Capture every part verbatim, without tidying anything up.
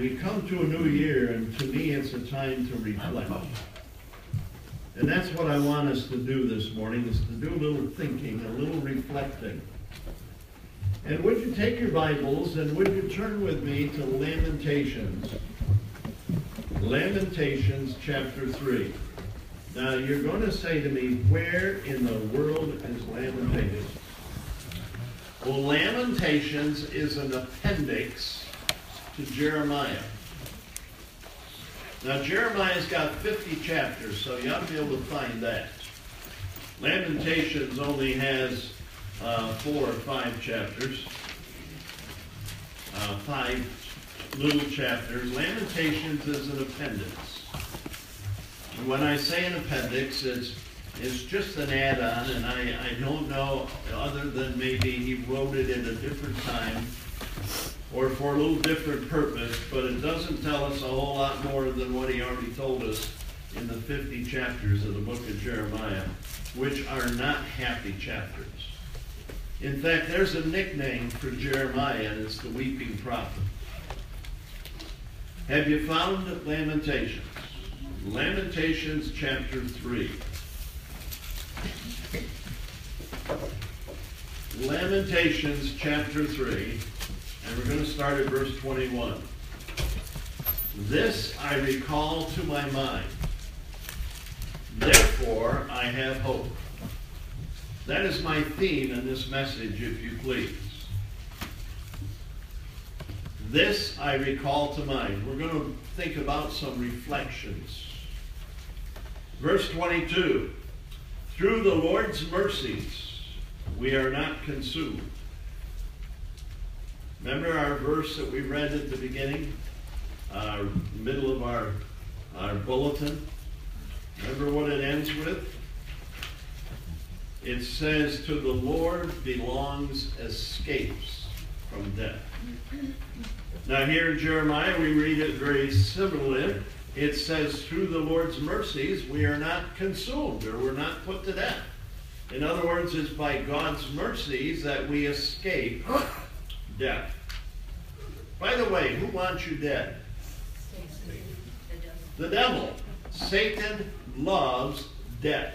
We come to a new year, and to me it's a time to reflect. And that's what I want us to do this morning, is to do a little thinking, a little reflecting. And would you take your Bibles, and would you turn with me to Lamentations. Lamentations chapter three. Now you're going to say to me, where in the world is Lamentations? Well, Lamentations is an appendix to Jeremiah. Now Jeremiah's got fifty chapters, so you ought to be able to find that. Lamentations only has uh, four or five chapters. Uh, five little chapters. Lamentations is an appendix. And when I say an appendix, it's, it's just an add-on, and I, I don't know, other than maybe he wrote it at a different time or for a little different purpose, but it doesn't tell us a whole lot more than what he already told us in the fifty chapters of the book of Jeremiah, which are not happy chapters. In fact, there's a nickname for Jeremiah, and it's the weeping prophet. Have you found Lamentations? Lamentations chapter three. Lamentations chapter three. And we're going to start at verse twenty-one. This I recall to my mind. Therefore I have hope. That is my theme in this message, if you please. This I recall to mind. We're going to think about some reflections. Verse twenty-two. Through the Lord's mercies we are not consumed. Remember our verse that we read at the beginning, uh, middle of our, our bulletin? Remember what it ends with? It says, to the Lord belongs escapes from death. Now here in Jeremiah, we read it very similarly. It says, through the Lord's mercies, we are not consumed, or we're not put to death. In other words, it's by God's mercies that we escape death. By the way, who wants you dead? The devil. Satan loves death.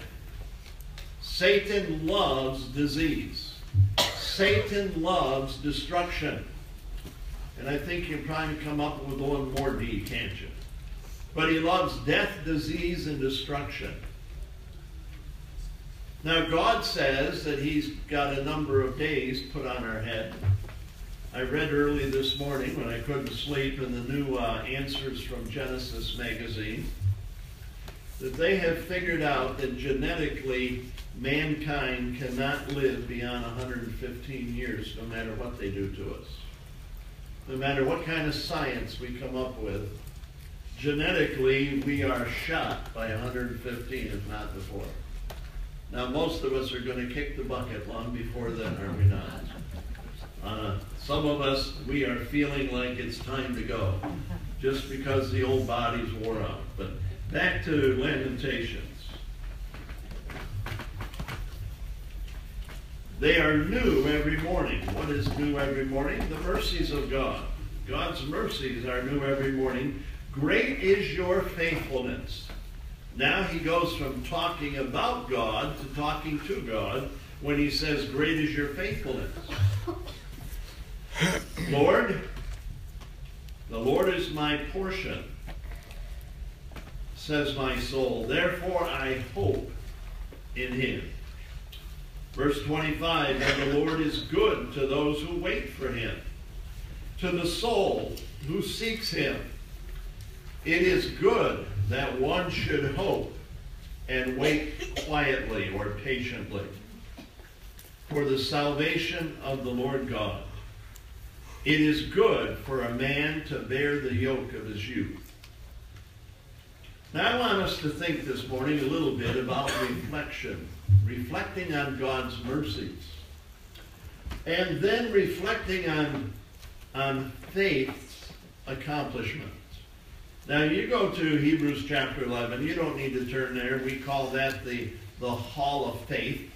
Satan loves disease. Satan loves destruction. And I think you can probably come up with a little more D, can't you? But he loves death, disease, and destruction. Now God says that he's got a number of days put on our head. I read early this morning when I couldn't sleep in the new uh, Answers from Genesis magazine that they have figured out that genetically mankind cannot live beyond one hundred fifteen years no matter what they do to us. No matter what kind of science we come up with, genetically we are shot by one hundred fifteen, if not before. Now most of us are going to kick the bucket long before then, are we not? Uh, some of us, we are feeling like it's time to go, just because the old bodies wore out. But back to Lamentations. They are new every morning. What is new every morning? The mercies of God. God's mercies are new every morning. Great is your faithfulness. Now he goes from talking about God to talking to God when he says, great is your faithfulness. Lord, the Lord is my portion, says my soul. Therefore I hope in him. Verse twenty-five, and the Lord is good to those who wait for him, to the soul who seeks him. It is good that one should hope and wait quietly or patiently for the salvation of the Lord God. It is good for a man to bear the yoke of his youth. Now I want us to think this morning a little bit about reflection, reflecting on God's mercies, and then reflecting on, on faith's accomplishments. Now you go to Hebrews chapter eleven. You don't need to turn there. We call that the, the hall of faith.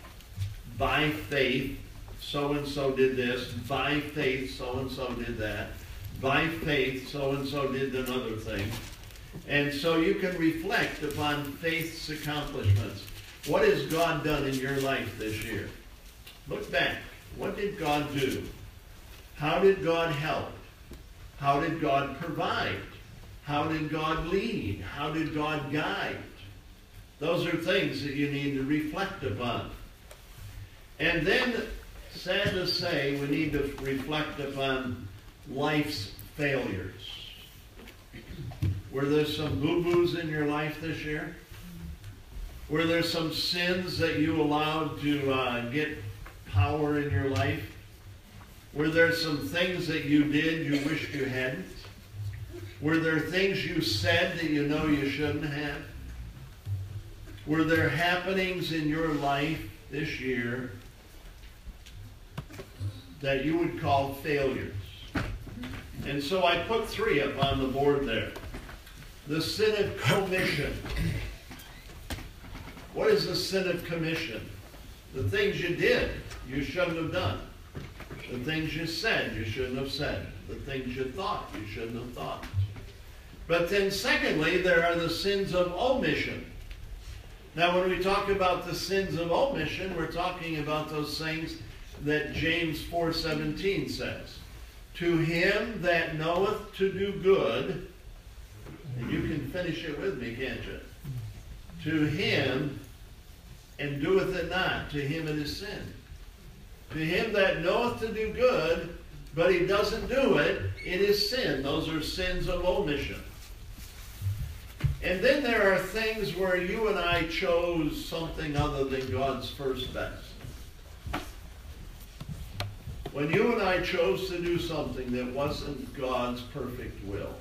By faith, so-and-so did this. By faith, so-and-so did that. by faith, so-and-so did another thing. And so you can reflect upon faith's accomplishments. What has God done in your life this year? Look back. What did God do? How did God help? How did God provide? How did God lead? How did God guide? Those are things that you need to reflect upon. And then, sad to say, we need to reflect upon life's failures. Were there some boo-boos in your life this year? Were there some sins that you allowed to uh, get power in your life? Were there some things that you did you wished you hadn't? Were there things you said that you know you shouldn't have? Were there happenings in your life this year that you would call failures? And so I put three up on the board there. The sin of commission. What is the sin of commission? The things you did, you shouldn't have done. The things you said, you shouldn't have said. The things you thought, you shouldn't have thought. But then secondly, there are the sins of omission. Now when we talk about the sins of omission, we're talking about those things that James four seventeen says. To him that knoweth to do good, and you can finish it with me, can't you? To him, and doeth it not, to him it is sin. To him that knoweth to do good, but he doesn't do it, it is sin. Those are sins of omission. And then there are things where you and I chose something other than God's first best. When you and I chose to do something that wasn't God's perfect will.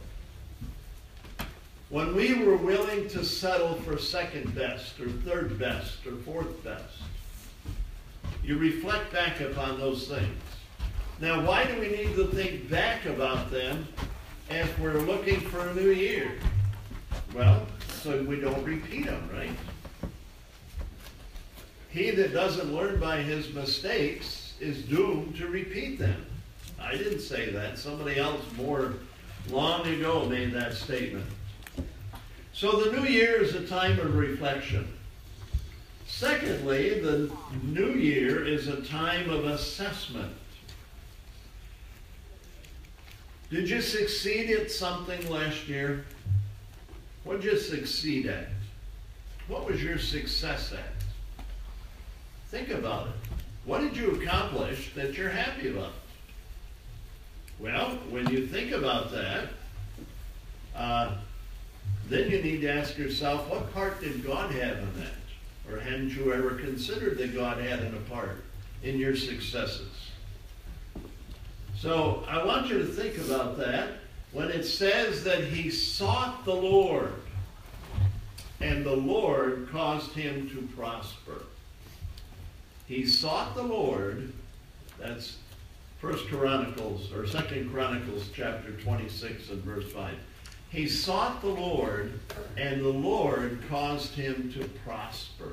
When we were willing to settle for second best, or third best, or fourth best. You reflect back upon those things. Now, why do we need to think back about them as we're looking for a new year? Well, so we don't repeat them, right? He that doesn't learn by his mistakes is doomed to repeat them. I didn't say that. Somebody else more long ago made that statement. So the new year is a time of reflection. Secondly, the new year is a time of assessment. Did you succeed at something last year? What did you succeed at? What was your success at? Think about it. What did you accomplish that you're happy about? Well, when you think about that, uh, then you need to ask yourself, what part did God have in that? Or hadn't you ever considered that God had a part in your successes? So I want you to think about that. When it says that he sought the Lord, and the Lord caused him to prosper. He sought the Lord, that's First Chronicles, or Second Chronicles chapter twenty-six and verse five. He sought the Lord, and the Lord caused him to prosper.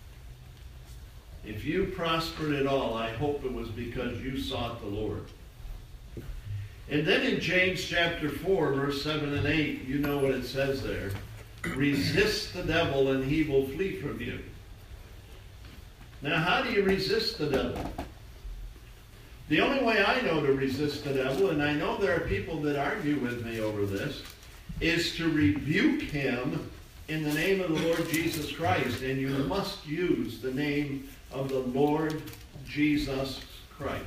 If you prospered at all, I hope it was because you sought the Lord. And then in James chapter four, verse seven and eight, you know what it says there. Resist the devil and he will flee from you. Now, how do you resist the devil? The only way I know to resist the devil, and I know there are people that argue with me over this, is to rebuke him in the name of the Lord Jesus Christ. And you must use the name of the Lord Jesus Christ.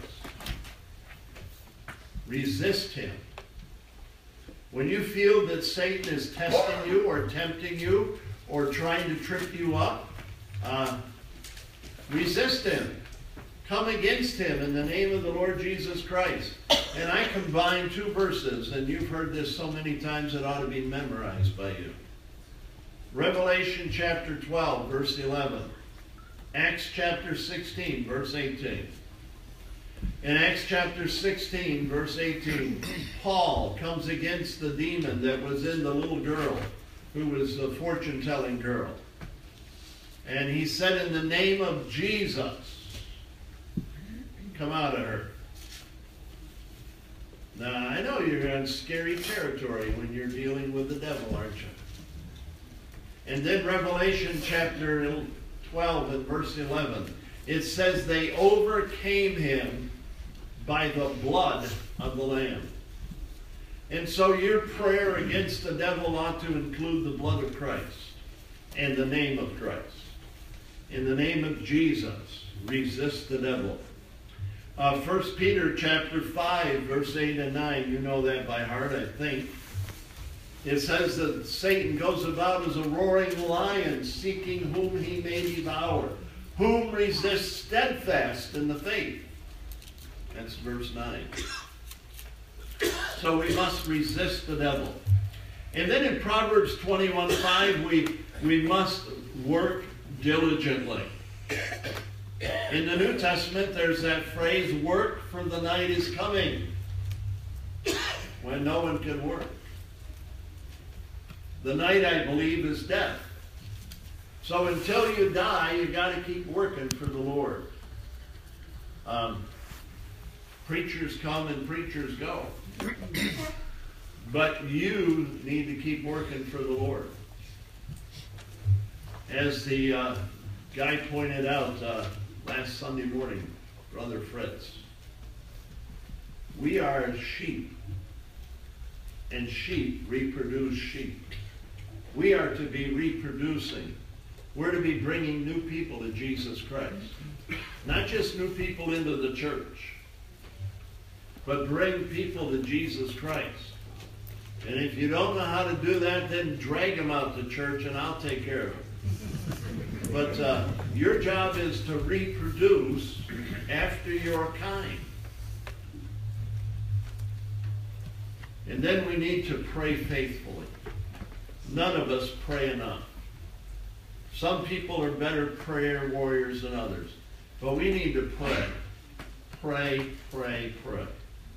Resist him. When you feel that Satan is testing you or tempting you or trying to trip you up, uh, resist him. Come against him in the name of the Lord Jesus Christ. And I combine two verses, and you've heard this so many times it ought to be memorized by you. Revelation chapter twelve, verse eleven. Acts chapter sixteen, verse eighteen. In Acts chapter sixteen, verse eighteen, Paul comes against the demon that was in the little girl, who was the fortune-telling girl. And he said, in the name of Jesus, come out of her. Now, I know you're on scary territory when you're dealing with the devil, aren't you? And then Revelation chapter twelve and verse eleven, it says they overcame him by the blood of the Lamb. And so your prayer against the devil ought to include the blood of Christ and the name of Christ. In the name of Jesus, resist the devil. Uh, First Peter chapter five, verse eight and nine, you know that by heart, I think. It says that Satan goes about as a roaring lion, seeking whom he may devour, whom resist steadfast in the faith. That's verse nine. So we must resist the devil. And then in Proverbs twenty-one five, we, we must work diligently. In the New Testament, there's that phrase, work for the night is coming, when no one can work. The night, I believe, is death. So until you die, you got to keep working for the Lord. Um, preachers come and preachers go. But you need to keep working for the Lord. As the uh, guy pointed out uh, last Sunday morning, Brother Fritz, we are sheep, and sheep reproduce sheep. We are to be reproducing. We're to be bringing new people to Jesus Christ. Not just new people into the church, but bring people to Jesus Christ. And if you don't know how to do that, then drag them out to church and I'll take care of them. But uh, your job is to reproduce after your kind. And then we need to pray faithfully. None of us pray enough. Some people are better prayer warriors than others. But we need to pray. Pray, pray, pray.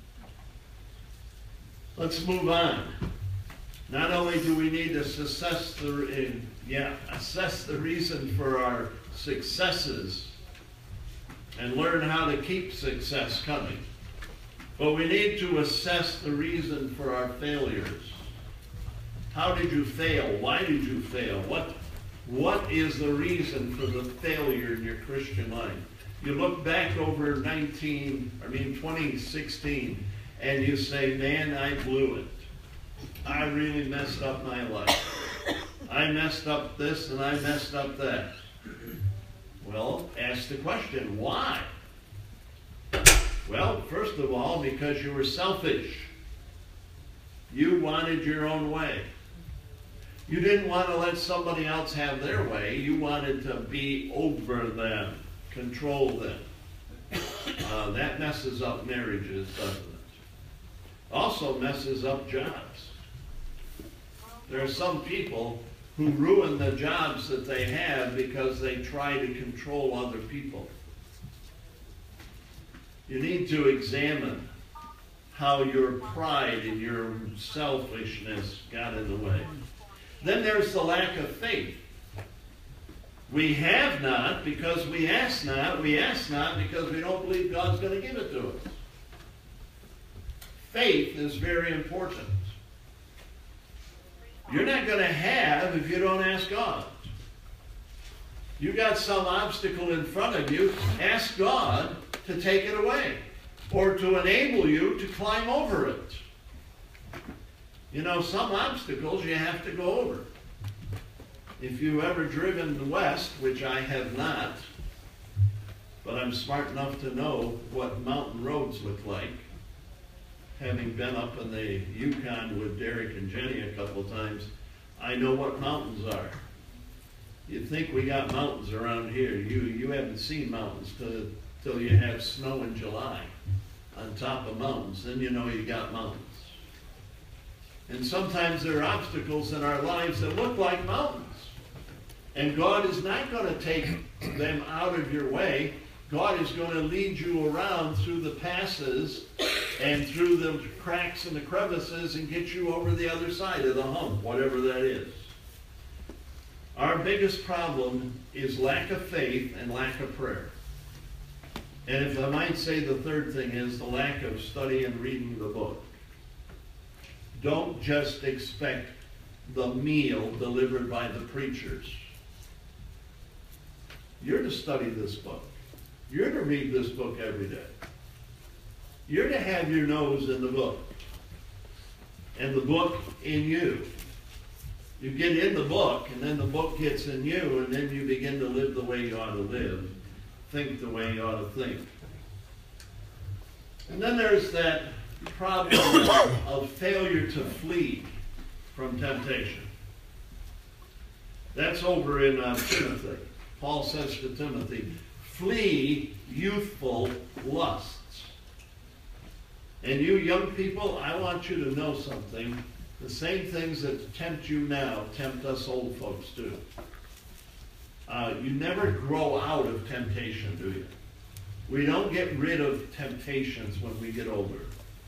Let's move on. Not only do we need to assess the, uh, yeah, assess the reason for our successes and learn how to keep success coming, but we need to assess the reason for our failures. How did you fail? Why did you fail? What, what is the reason for the failure in your Christian life? You look back over nineteen, I mean twenty sixteen, and you say, man, I blew it. I really messed up my life. I messed up this and I messed up that. Well, ask the question, why? Well, first of all, because you were selfish. You wanted your own way. You didn't want to let somebody else have their way. You wanted to be over them, control them. Uh, that messes up marriages, doesn't it? Also messes up jobs. There are some people who ruin the jobs that they have because they try to control other people. You need to examine how your pride and your selfishness got in the way. Then there's the lack of faith. We have not because we ask not. We ask not because we don't believe God's going to give it to us. Faith is very important. You're not going to have if you don't ask God. You got some obstacle in front of you, ask God to take it away or to enable you to climb over it. You know, some obstacles you have to go over. If you've ever driven west, which I have not, but I'm smart enough to know what mountain roads look like, having been up in the Yukon with Derek and Jenny a couple times, I know what mountains are. You'd think we got mountains around here. You, you haven't seen mountains till, till you have snow in July on top of mountains. Then you know you got mountains. And sometimes there are obstacles in our lives that look like mountains. And God is not going to take them out of your way. God is going to lead you around through the passes and through the cracks and the crevices and get you over the other side of the hump, whatever that is. Our biggest problem is lack of faith and lack of prayer. And if I might say, the third thing is the lack of study and reading the book. Don't just expect the meal delivered by the preachers. You're to study this book. You're to read this book every day. You're to have your nose in the book. And the book in you. You get in the book, and then the book gets in you, and then you begin to live the way you ought to live. Think the way you ought to think. And then there's that problem of failure to flee from temptation. That's over in uh, Timothy. Paul says to Timothy, flee youthful lusts. And you young people, I want you to know something. The same things that tempt you now tempt us old folks too. Uh, you never grow out of temptation, do you? We don't get rid of temptations when we get older.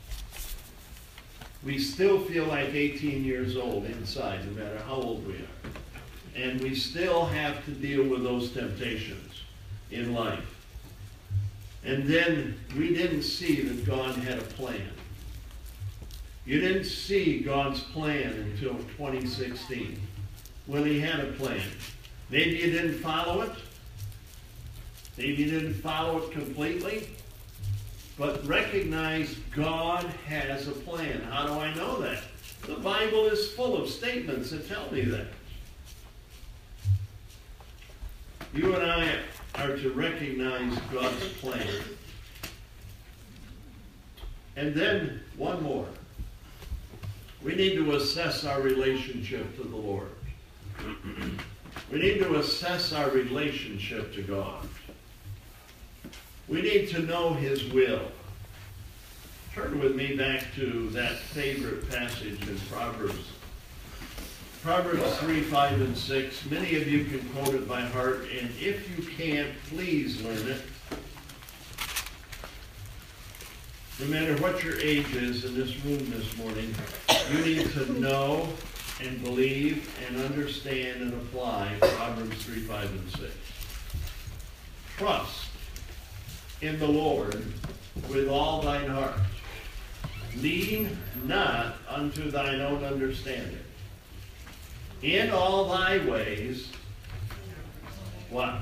We still feel like eighteen years old inside, no matter how old we are. And we still have to deal with those temptations in life. And then we didn't see that God had a plan. You didn't see God's plan until twenty sixteen, when he had a plan. Maybe you didn't follow it. Maybe you didn't follow it completely. But recognize God has a plan. How do I know that? The Bible is full of statements that tell me that. You and I are to recognize God's plan. And then one more. We need to assess our relationship to the Lord. We need to assess our relationship to God. We need to know his will. Turn with me back to that favorite passage in Proverbs. Proverbs three, five, and six. Many of you can quote it by heart, and if you can't, please learn it. No matter what your age is in this room this morning, you need to know and believe and understand and apply Proverbs three, five, and six. Trust in the Lord with all thine heart. Lean not unto thine own understanding. In all thy ways, what?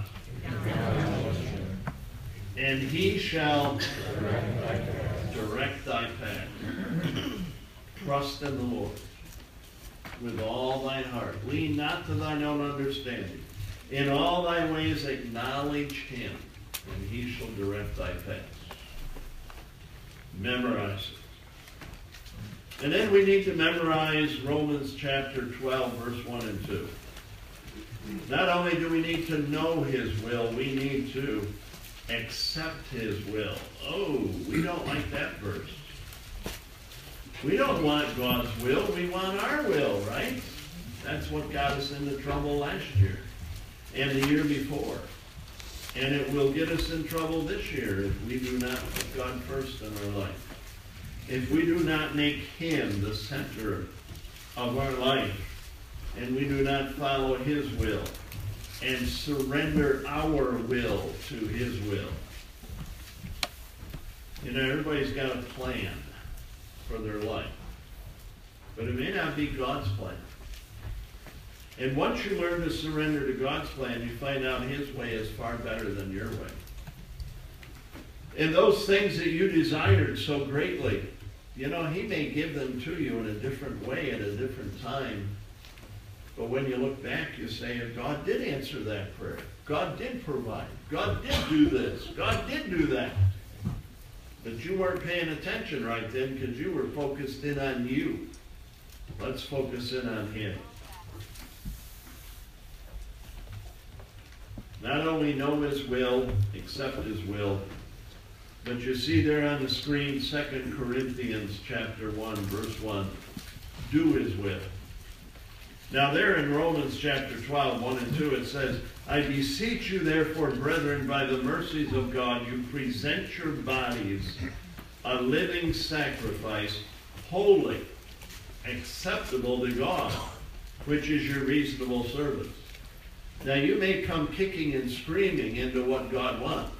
And he shall direct thy path. Trust in the Lord with all thine heart. Lean not to thine own understanding. In all thy ways acknowledge him, and he shall direct thy paths. Memorize it. And then we need to memorize Romans chapter twelve, verse one and two. Not only do we need to know his will, we need to accept his will. Oh, we don't like that verse. We don't want God's will, we want our will, right? That's what got us into trouble last year and the year before. And it will get us in trouble this year if we do not put God first in our life. If we do not make him the center of our life, and we do not follow his will, and surrender our will to his will. You know, everybody's got a plan for their life, but it may not be God's plan. And once you learn to surrender to God's plan, you find out his way is far better than your way. And those things that you desired so greatly, you know, he may give them to you in a different way at a different time. But when you look back, you say, God did answer that prayer. God did provide. God did do this. God did do that. But you weren't paying attention right then because you were focused in on you. Let's focus in on him. Not only know his will, accept his will, but you see there on the screen, Second Corinthians chapter one, verse one. Do his will. Now there in Romans chapter twelve, one and two, it says, I beseech you therefore, brethren, by the mercies of God, you present your bodies a living sacrifice, holy, acceptable to God, which is your reasonable service. Now you may come kicking and screaming into what God wants.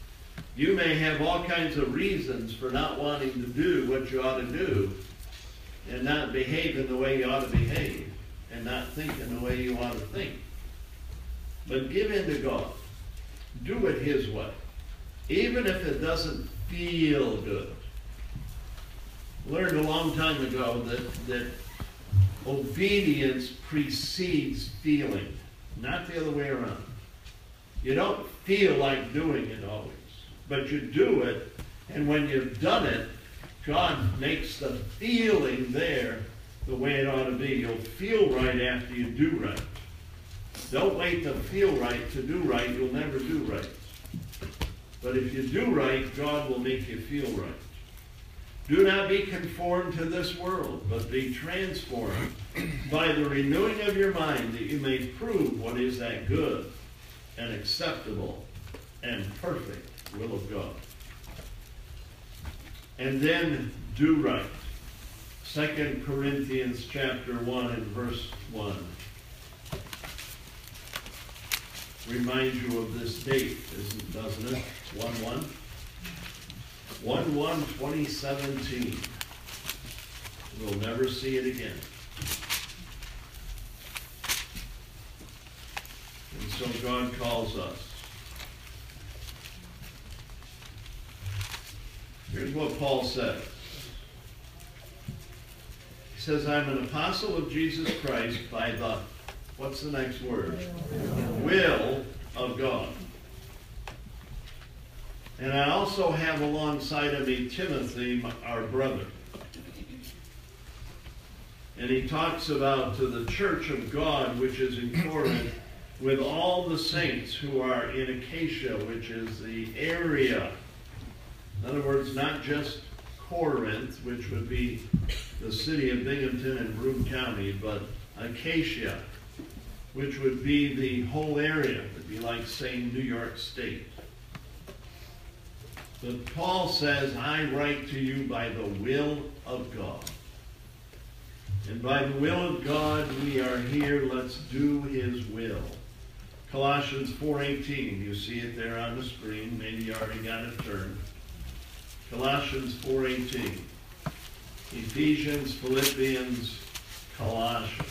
You may have all kinds of reasons for not wanting to do what you ought to do. and not behaving the way you ought to behave, and not thinking the way you ought to think. But give in to God. Do it His way. Even if it doesn't feel good. Learned a long time ago that, that obedience precedes feeling, not the other way around. You don't feel like doing it always, but you do it, and when you've done it, God makes the feeling there the way it ought to be. You'll feel right after you do right. Don't wait to feel right to do right. You'll never do right. But if you do right, God will make you feel right. Do not be conformed to this world, but be transformed by the renewing of your mind, that you may prove what is that good and acceptable and perfect will of God. And then do right. Second Corinthians chapter one and verse one. Reminds you of this date, doesn't it? one one. one one twenty seventeen. We'll never see it again. And so God calls us. Here's what Paul said. He says, I'm an apostle of Jesus Christ by the, what's the next word? Will of God. And I also have alongside of me Timothy, our brother. And he talks about to the church of God, which is in Corinth, with all the saints who are in Achaia, which is the area. In other words, not just Corinth, which would be the city of Binghamton and Broome County, but Achaia, which would be the whole area. It would be like saying New York State. But Paul says, I write to you by the will of God. And by the will of God we are here. Let's do His will. Colossians four eighteen. You see it there on the screen. Maybe you already got it turned. Colossians four eighteen. Ephesians, Philippians, Colossians.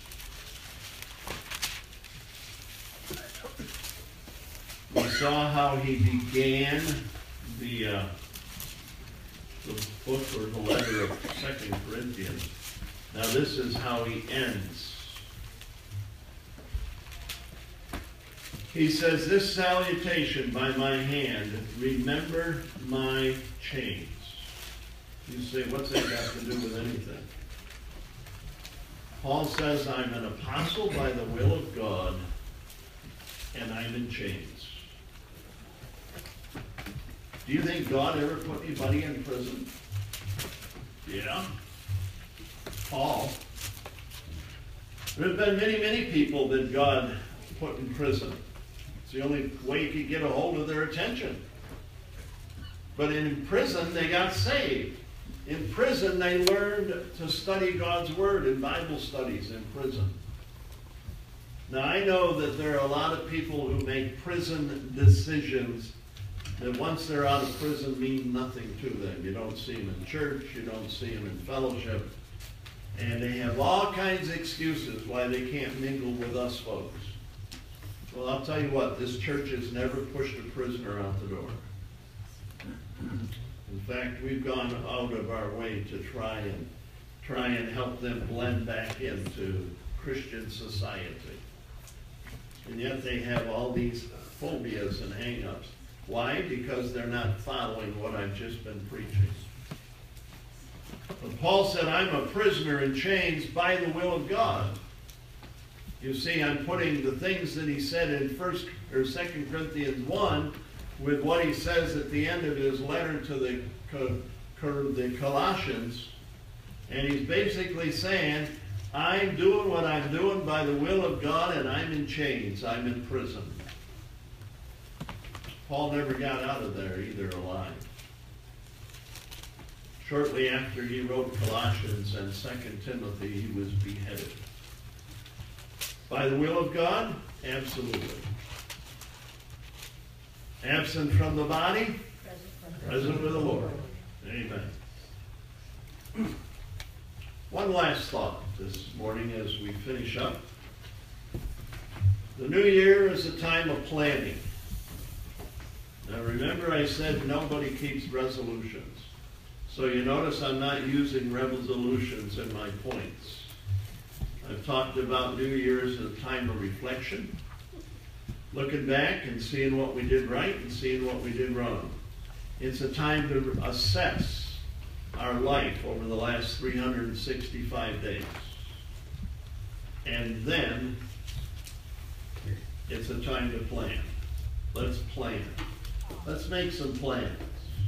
We saw how he began the, uh, the book or the letter of Second Corinthians. Now this is how he ends. He says, this salutation by my hand, remember my chains. You say, what's that got to do with anything? Paul says, I'm an apostle by the will of God, and I'm in chains. Do you think God ever put anybody in prison? Yeah. Paul. There have been many, many people that God put in prison. It's the only way you could get a hold of their attention. But in prison, they got saved. In prison, they learned to study God's Word in Bible studies in prison. Now, I know that there are a lot of people who make prison decisions that once they're out of prison mean nothing to them. You don't see them in church. You don't see them in fellowship. And they have all kinds of excuses why they can't mingle with us folks. Well, I'll tell you what, this church has never pushed a prisoner out the door. In fact, we've gone out of our way to try and try and help them blend back into Christian society. And yet they have all these phobias and hang-ups. Why? Because they're not following what I've just been preaching. But Paul said, I'm a prisoner in chains by the will of God. You see, I'm putting the things that he said in First or Second Corinthians one with what he says at the end of his letter to the, the Colossians. And he's basically saying, I'm doing what I'm doing by the will of God, and I'm in chains. I'm in prison. Paul never got out of there either alive. Shortly after he wrote Colossians and Second Timothy, he was beheaded. By the will of God? Absolutely. Absent from the body? Present with the Lord. Amen. One last thought this morning as we finish up. The new year is a time of planning. Now remember I said nobody keeps resolutions. So you notice I'm not using resolutions in my points. I've talked about New Year's as a time of reflection, looking back and seeing what we did right and seeing what we did wrong. It's a time to assess our life over the last three hundred sixty-five days. And then it's a time to plan. Let's plan. Let's make some plans.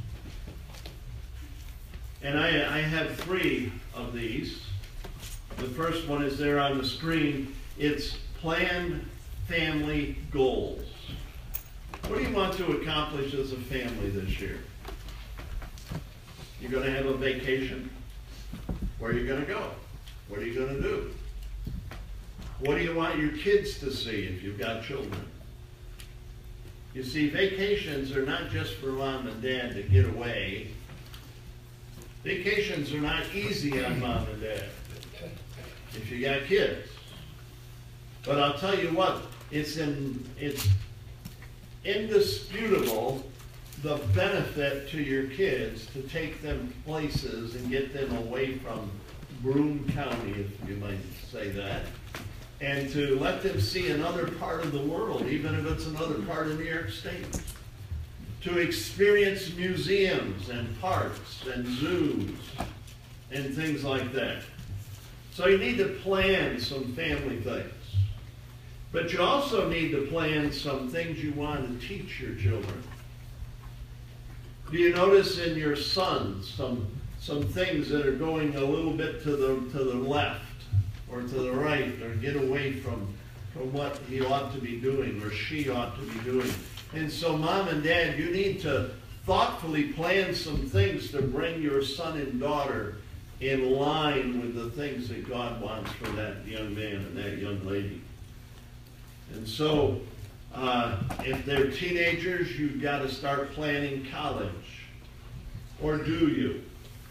And I, I have three of these. The first one is there on the screen. It's planned family goals. What do you want to accomplish as a family this year? You're going to have a vacation? Where are you going to go? What are you going to do? What do you want your kids to see if you've got children? You see, vacations are not just for mom and dad to get away. Vacations are not easy on mom and dad if you got kids. But I'll tell you what, it's, in, it's indisputable the benefit to your kids to take them places and get them away from Broome County, if you might say that, and to let them see another part of the world, even if it's another part of New York State. To experience museums and parks and zoos and things like that. So you need to plan some family things. But you also need to plan some things you want to teach your children. Do you notice in your sons some, some things that are going a little bit to the, to the left or to the right, or get away from, from what he ought to be doing or she ought to be doing? And so mom and dad, you need to thoughtfully plan some things to bring your son and daughter in line with the things that God wants for that young man and that young lady. And so Uh, if they're teenagers, you've got to start planning college. Or do you?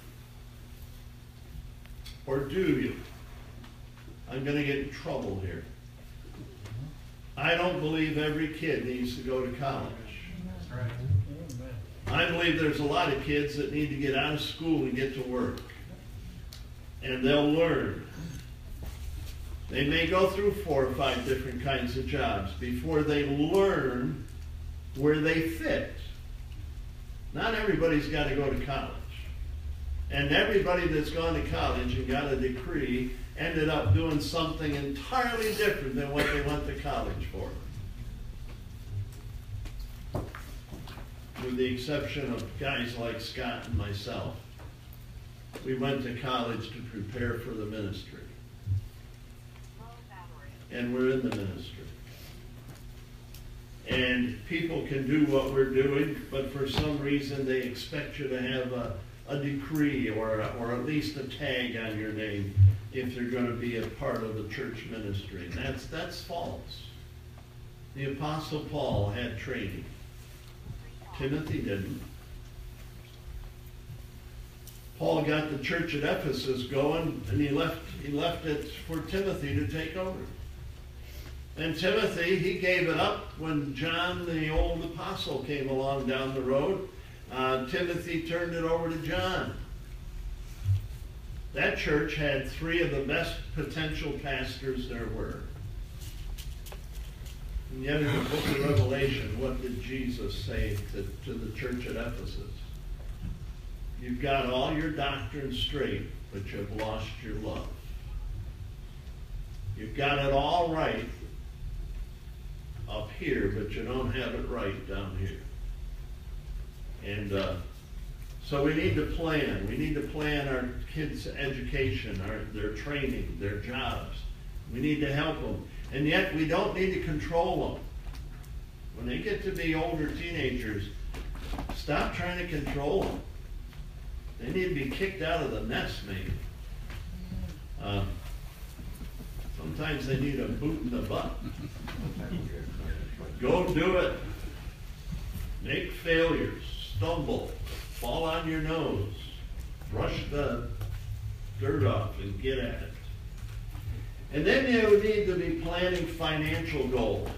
Or do you? I'm going to get in trouble here. I don't believe every kid needs to go to college. That's right. I believe there's a lot of kids that need to get out of school and get to work. And they'll learn. They may go through four or five different kinds of jobs before they learn where they fit. Not everybody's got to go to college. And everybody that's gone to college and got a degree ended up doing something entirely different than what they went to college for. With the exception of guys like Scott and myself. We went to college to prepare for the ministry. And we're in the ministry. And people can do what we're doing, but for some reason they expect you to have a, a degree or, or at least a tag on your name if you're going to be a part of the church ministry. And that's, that's false. The Apostle Paul had training. Timothy didn't. Paul got the church at Ephesus going, and he left, he left it for Timothy to take over. And Timothy, he gave it up when John, the old apostle, came along down the road. Uh, Timothy turned it over to John. That church had three of the best potential pastors there were. And yet in the book of Revelation, what did Jesus say to, to the church at Ephesus? You've got all your doctrine straight, but you've lost your love. You've got it all right up here, but you don't have it right down here. And uh, so we need to plan. We need to plan our kids' education, our, their training, their jobs. We need to help them. And yet we don't need to control them. When they get to be older teenagers, stop trying to control them. They need to be kicked out of the nest, maybe. Uh, sometimes they need a boot in the butt. Go do it. Make failures. Stumble. Fall on your nose. Brush the dirt off and get at it. And then you need to be planning financial goals.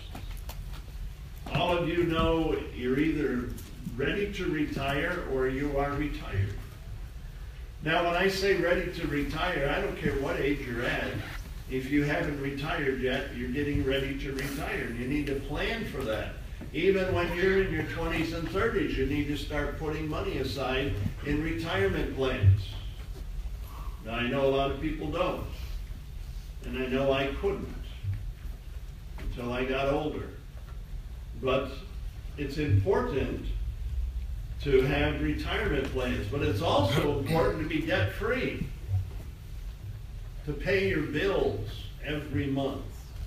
All of you know you're either ready to retire or you are retired. Now, when I say ready to retire, I don't care what age you're at. If you haven't retired yet, you're getting ready to retire. You need to plan for that. Even when you're in your twenties and thirties, you need to start putting money aside in retirement plans. Now, I know a lot of people don't. And I know I couldn't until I got older. But it's important to have retirement plans. But it's also important to be debt-free. To pay your bills every month.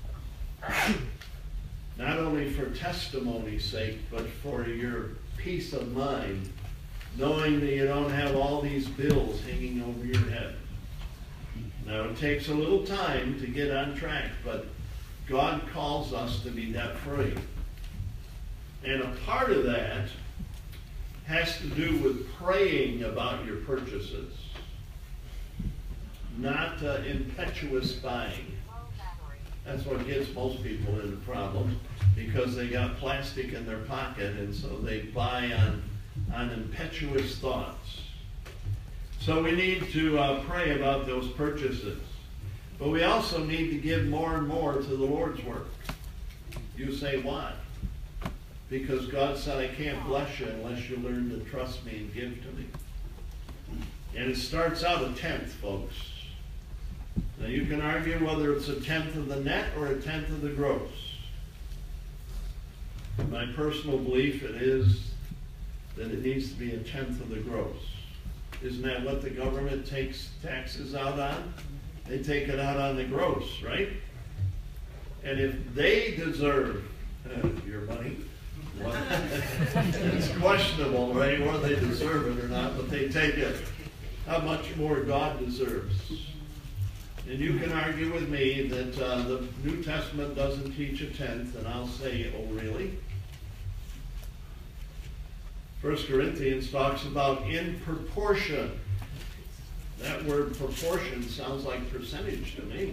Not only for testimony's sake, but for your peace of mind, knowing that you don't have all these bills hanging over your head. Now, it takes a little time to get on track, but God calls us to be debt-free. And a part of that has to do with praying about your purchases, not uh, impetuous buying. That's what gets most people into problems, because they got plastic in their pocket, and so they buy on, on impetuous thoughts. So we need to uh, pray about those purchases. But we also need to give more and more to the Lord's work. You say, why? Because God said, I can't bless you unless you learn to trust me and give to me. And it starts out a tenth, folks. Now you can argue whether it's a tenth of the net or a tenth of the gross. My personal belief it is that it needs to be a tenth of the gross. Isn't that what the government takes taxes out on? They take it out on the gross, right? And if they deserve uh, your money, well, it's questionable, right, whether they deserve it or not, but they take it. How much more God deserves. And you can argue with me that uh, the New Testament doesn't teach a tenth, and I'll say, oh, really? First Corinthians talks about in proportion. That word proportion sounds like percentage to me.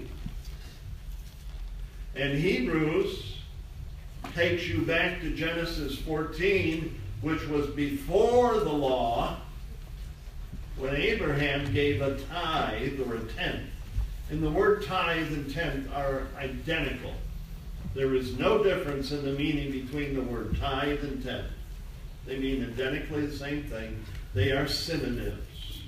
And Hebrews takes you back to Genesis fourteen, which was before the law, when Abraham gave a tithe or a tenth. And the word tithe and tenth are identical. There is no difference in the meaning between the word tithe and tenth. They mean identically the same thing. They are synonyms.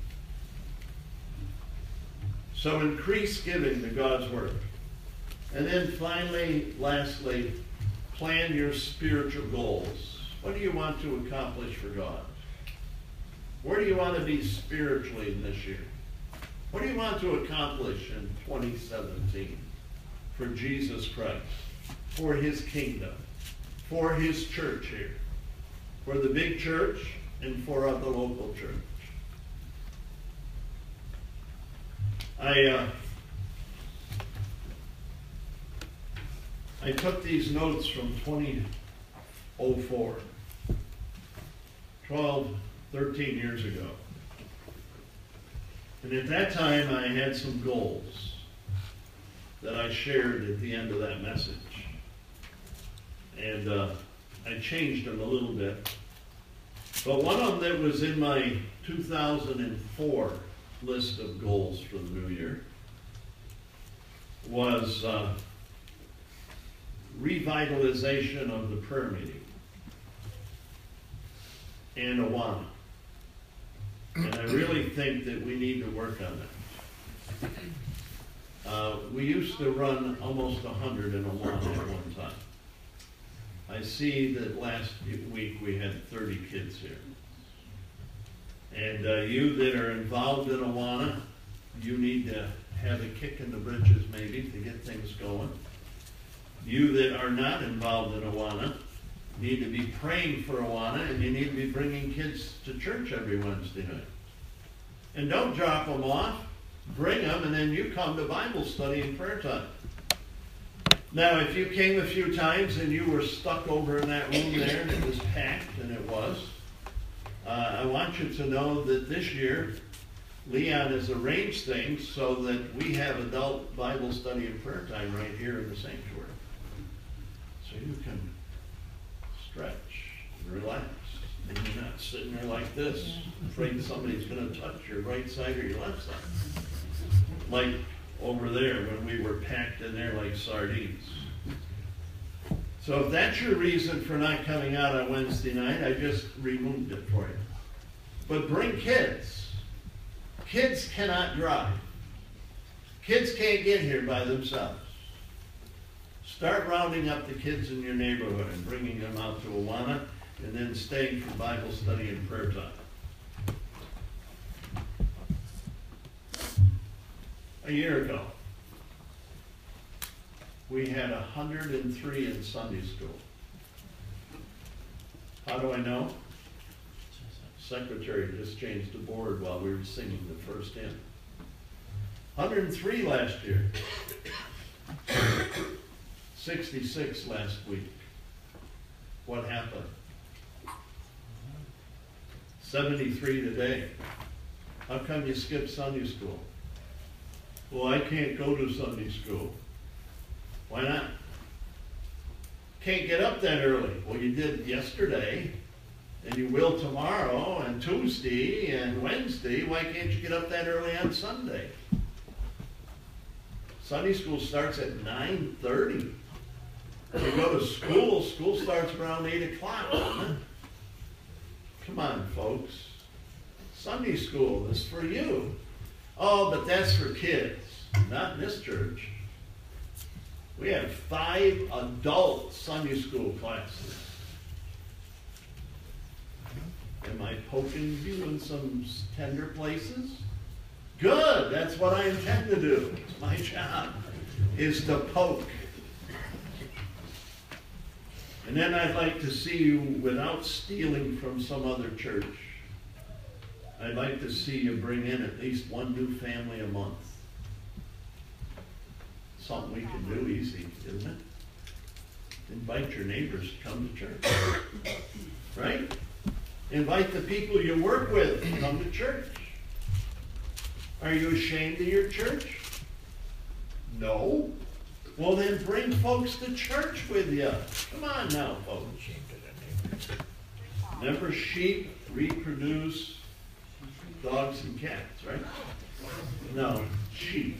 So increase giving to God's work. And then finally, lastly, plan your spiritual goals. What do you want to accomplish for God? Where do you want to be spiritually this year? What do you want to accomplish in twenty seventeen for Jesus Christ, for his kingdom, for his church here, for the big church, and for the local church? I uh, I took these notes from twenty oh four, twelve, thirteen years ago. And at that time, I had some goals that I shared at the end of that message. And uh, I changed them a little bit. But one of them that was in my two thousand four list of goals for the new year was uh, revitalization of the prayer meeting and Awana. And I really think that we need to work on that. Uh, we used to run almost one hundred in Awana at one time. I see that last week we had thirty kids here. And uh, you that are involved in Awana, you need to have a kick in the britches maybe to get things going. You that are not involved in Awana need to be praying for Awana, and you need to be bringing kids to church every Wednesday night. And don't drop them off. Bring them, and then you come to Bible study and prayer time. Now, if you came a few times and you were stuck over in that room there and it was packed, and it was, uh, I want you to know that this year Leon has arranged things so that we have adult Bible study and prayer time right here in the sanctuary. So you can stretch and relax. And you're not sitting there like this, afraid somebody's going to touch your right side or your left side. Like over there when we were packed in there like sardines. So if that's your reason for not coming out on Wednesday night, I just removed it for you. But bring kids. Kids cannot drive. Kids can't get here by themselves. Start rounding up the kids in your neighborhood and bringing them out to Awana, and then staying for Bible study and prayer time. A year ago, we had one hundred three in Sunday school. How do I know? Secretary just changed the board while we were singing the first hymn. one hundred three last year. sixty-six last week. What happened? seventy-three today. How come you skipped Sunday school? Well, I can't go to Sunday school. Why not? Can't get up that early. Well, you did yesterday, and you will tomorrow, and Tuesday, and Wednesday. Why can't you get up that early on Sunday? Sunday school starts at nine thirty. You go to school, school starts around eight o'clock, doesn't it? Come on, folks. Sunday school is for you. Oh, but that's for kids, not in this church. We have five adult Sunday school classes. Am I poking you in some tender places? Good, that's what I intend to do. It's my job, is to poke. And then I'd like to see you, without stealing from some other church, I'd like to see you bring in at least one new family a month. Something we can do easy, isn't it? Invite your neighbors to come to church. Right? Invite the people you work with to come to church. Are you ashamed of your church? No. Well, then bring folks to church with you. Come on now, folks. Remember, sheep reproduce dogs and cats, right? No, sheep.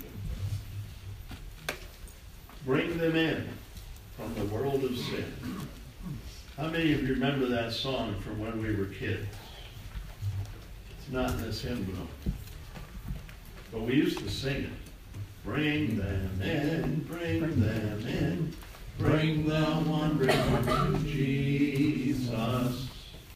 Bring them in from the world of sin. How many of you remember that song from when we were kids? It's not in this hymnal, but we used to sing it. Bring them in, bring them in, bring the wandering to Jesus.